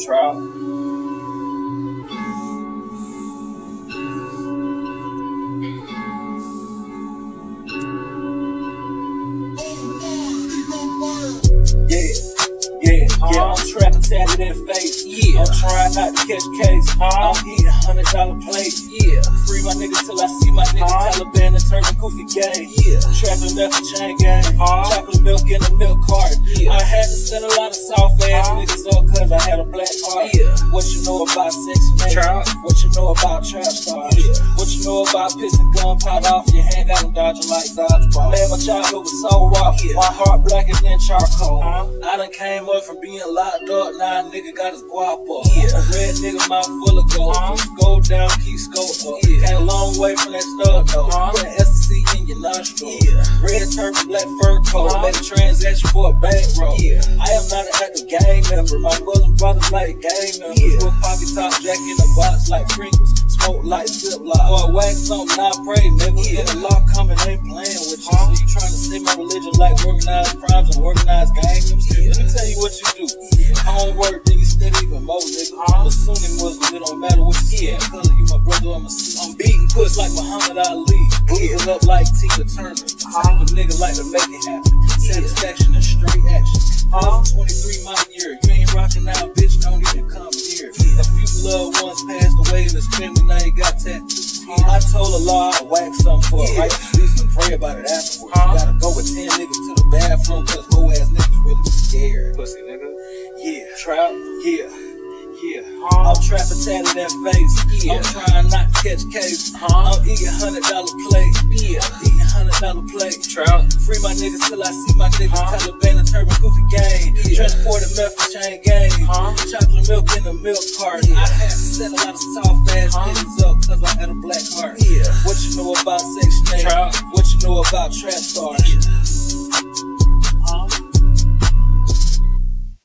Trap. Yeah, I'm trapping tatted in face. Yeah, I'm trying not to catch case. I'm eating $100 plate. Yeah, free my niggas till I see my niggas Taliban and turn the goofy gay. Yeah, trapping meth and chain gang. Chocolate milk in a milk cart. Yeah, I had to send a lot of soft ass niggas up cause I had a black heart. Yeah, what you know about Section 8? What you know about trap stars? Yeah, what you know about pissing gunpowder off your hand? Got them dodging like dodgeball. Man, my childhood was so rough. Yeah, my heart blacker than charcoal. I done came up from being locked up, now a nigga got his guap up. Yeah, a red nigga mouth full of gold. Go down, keep scope up. Yeah, came a long way from that stud though. Put an SC in your nostril. Yeah, red turban, black fur coat. Made a transaction for a bankroll. Yeah, I am not an active gang member. My bosom brothers like gang members. Yeah, with pocket top jack in the box like Pringles. Smoke like Ziploc. Or wax something, I pray, nigga. Yeah, the law coming, ain't playing with you. So you trying to say my religion like organized crimes and organized gangs? Let me tell you what you do. Homework, then you steady even more, nigga. I'm a Sunni Muslim, it don't matter what you say. Color, you my brother, I'm a Sikh. I'm beating puss like Muhammad Ali. Boozing up like Tina Turner. The type of nigga like to make it happen. Satisfaction and straight action. 23 my year, you ain't rocking out, bitch, don't even come near. A few loved ones passed away in the family, now you got tattoos. I told Allah I'd whack something for a righteous reason and pray about it afterwards. You gotta go with 10 niggas to the bathroom cause whole ass niggas really scared. Pussy nigga. Yeah, trap, yeah. I'm trapping tatted that face. Yeah, I'm trying not to catch case. I'm eating $100 plate. Yeah, I'm eating $100 plate. Trap, free my niggas till I see my niggas Taliban and turban goofy gang. Transported meth and chain gang. Chocolate milk in a milk cart. I had to set a lot of soft ass niggas up cause I had a black heart. Yeah, what you know about Section 8? What you know about trap stars?